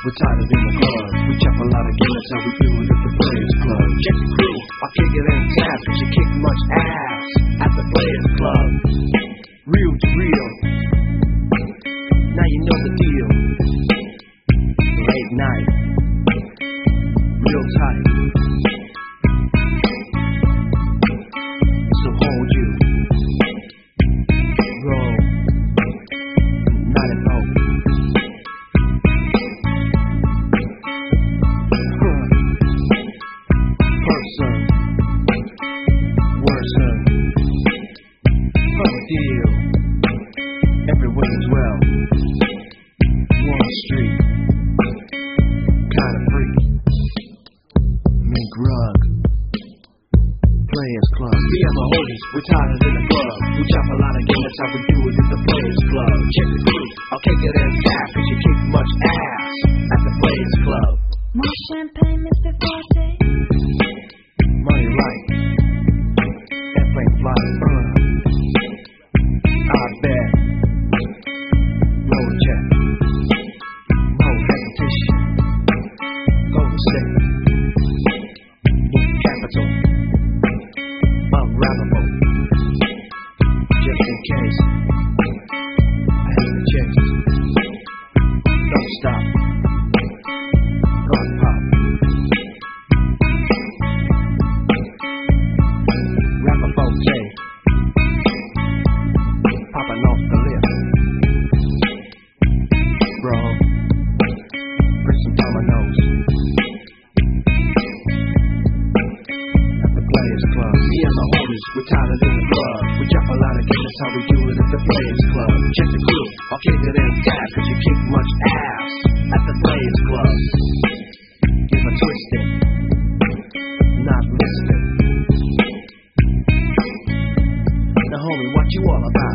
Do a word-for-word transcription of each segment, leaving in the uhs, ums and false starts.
we're tighter than the club. We chop a lot of game, that's how we do it at the Players Club. Check the crew, I'll kick it in tab, cause you kick much ass at the Players Club. Real to real, now you know the deal. Late night, real tight. So hold you, roll, not at home. Person, worsen, fuck deal. Everywhere as well. Wall Street, kinda free. Mink rug, Players Club. We have the holders, we're tighter than the club. We chop a lot of game, that's how we do it at the Players Club. Check the crew, I'll kick it in tap, cause you kick much ass at the Players Club. More champagne, Mister Forte. Money right, airplane flying, uh. I bet. Roll check, roll repetition, golden state, need capital, unravelable, just in case, I hate the chase, don't stop, gun pop, Ramapote, popping off the lip. Bro, bring some dominoes at the Players Club. Me and the homies, we're tighter than the club. We chop a lot of games, that's how we do it at the Players Club. Check the crew, I'll kick it in tap, cause you kick much ass at the Players Club. Give a twisted, not listening. Now homie, what you all about?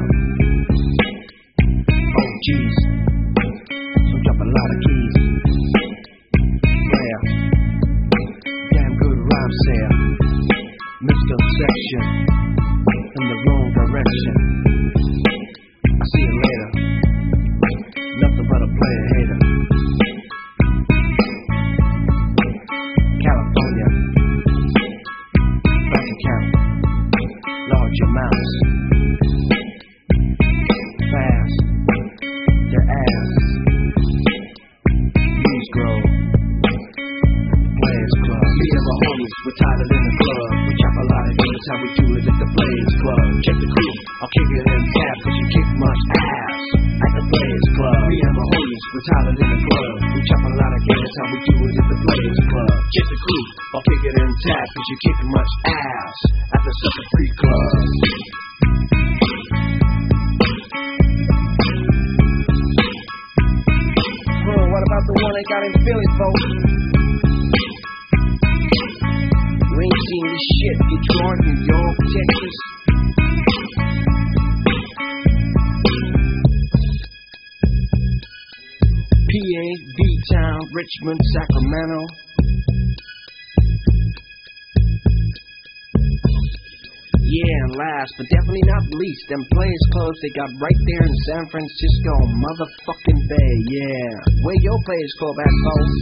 Oh jeez, so drop a lot of keys. Rare, damn good rhyme sayer. Misconception, in the wrong direction. I see you later, nothing but a player hater. California, bank account, large amounts. Fast, their ass. News grow. Players Club. Me and my homies, we're tighter than the club. We chop a lot of games, how we do it at the Players Club. Check the crew, I'll kick it in tap, cause you kick much ass at the Players Club. Me and my homies, we're tighter than the club. We chop a lot of games, how we do it at the Players Club. Check the crew, I'll kick it in tap, cause you kick much ass at the Sucker Free Club. What about the one they got in Philly, folks? You ain't seen this shit. Detroit, New York, Texas. P A, B-Town, Richmond, Sacramento. Yeah, and last, but definitely not least, them Players Clubs they got right there in San Francisco, motherfucking Bay, yeah. Where your Players Club at, folks?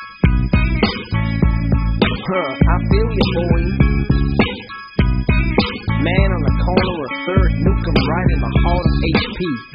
Huh, I feel you, boy. Man on the corner of third Newcomb right in the heart of H P.